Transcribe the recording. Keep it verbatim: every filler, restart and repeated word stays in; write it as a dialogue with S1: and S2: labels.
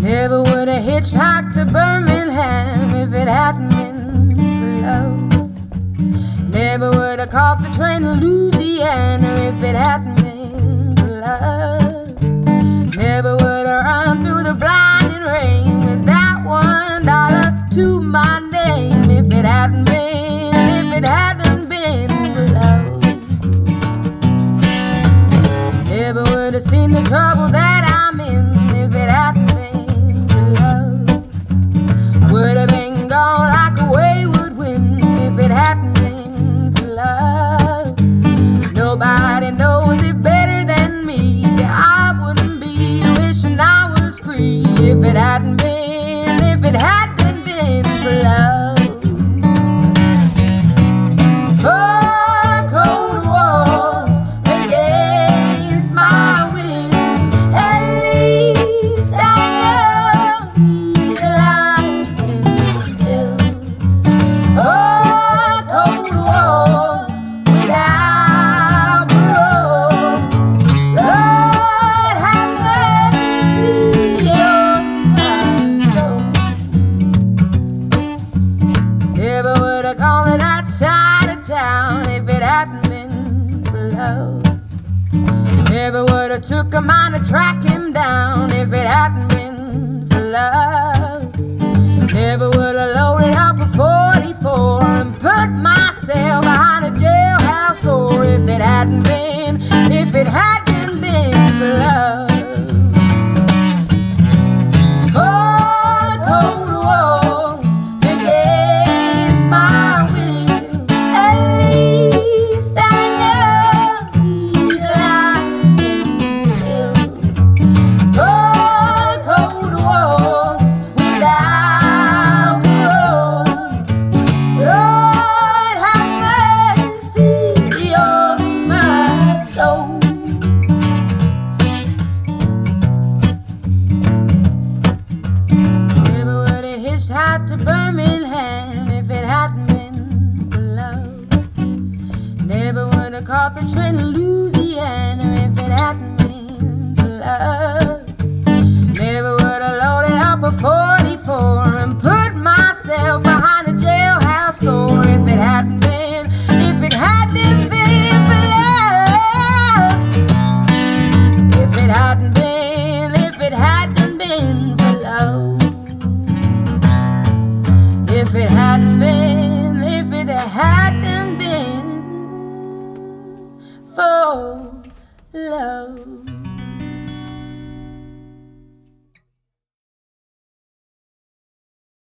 S1: Never would have hitchhiked to Birmingham if it hadn't been for love. Never would have caught the train to Louisiana if it hadn't been for love. Never would have run through the blinding rain with that one dollar to my name if it hadn't been, if it hadn't been for love. Never would have seen the trouble that I'm in if it hadn't been for love. Would have been gone like a wayward wind if it hadn't been for love. Nobody knows it better than me. I wouldn't be wishing I was free if it hadn't been, if it hadn't been for love. Four cold walls against my will. At least I know he's alive and still. Four cold walls without parole. Lord have mercy on my soul. Never would have gone to that side of town if it hadn't been for love. Never would have took a mind to track him down if it hadn't been for love. Never would have loaded up a forty-four and put myself behind a jailhouse door if it hadn't been, if it hadn't been for love. Four cold walls against my will. At least I know he's alive and still. Four cold walls without parole. Lord have mercy on my soul. Never would have hitchhiked to Birmingham if it hadn't been for love. Never would have caught the train to Louisiana if it hadn't been for love. Never would have loaded up a forty-four and put myself behind a jailhouse door if it hadn't been, if it hadn't been for love. If it hadn't been, if it hadn't been for love. If it hadn't been, if it hadn't been for love.